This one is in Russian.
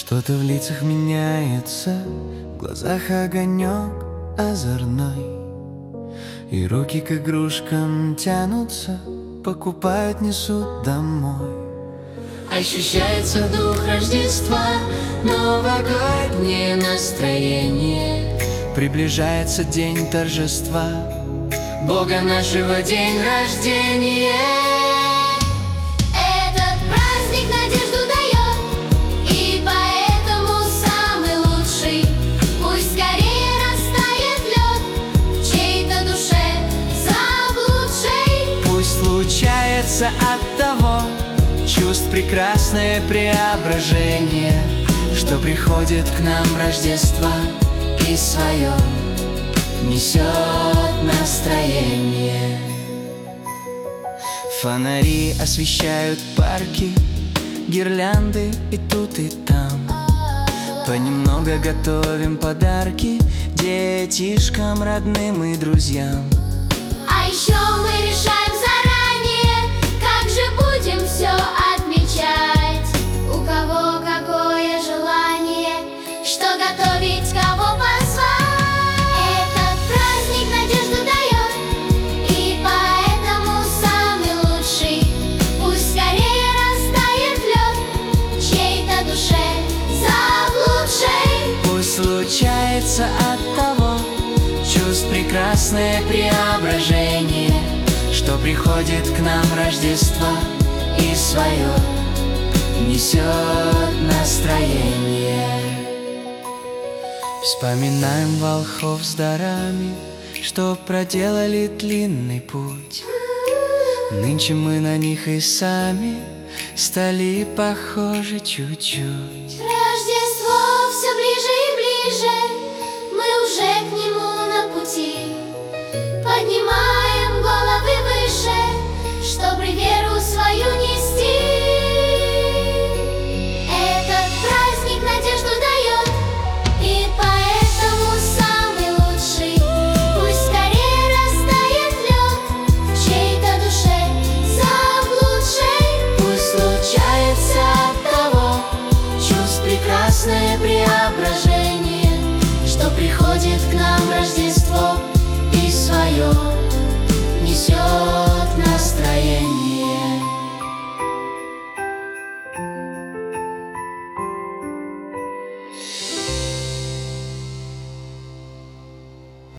Что-то в лицах меняется, в глазах огонек озорной, и руки к игрушкам тянутся, покупают, несут домой. Ощущается дух Рождества, новогоднее настроение. Приближается день торжества, Бога нашего день рождения. Этот праздник надежду дает, и поэтому самый лучший. Пусть скорее растает лед в чьей-то душе заблудшей. пусть случается от того чувств прекрасное преображение, что приходит к нам Рождество и свое несет настроение. Фонари освещают парки, гирлянды и тут и там. Понемногу готовим подарки детишкам, родным и друзьям. А еще мы решаем заранее, как же будем все отмечать. У кого какое желание, что готовить, кого позвать. Этот праздник надежду дает, и поэтому самый лучший. Пусть скорее растает лед в чьей-то душе заблудшей. Пусть случается от того чувств прекрасное преображение, что приходит к нам Рождество и свое несет настроение. Вспоминаем волхвов с дарами, что проделали длинный путь. Нынче мы на них и сами стали похожи чуть-чуть.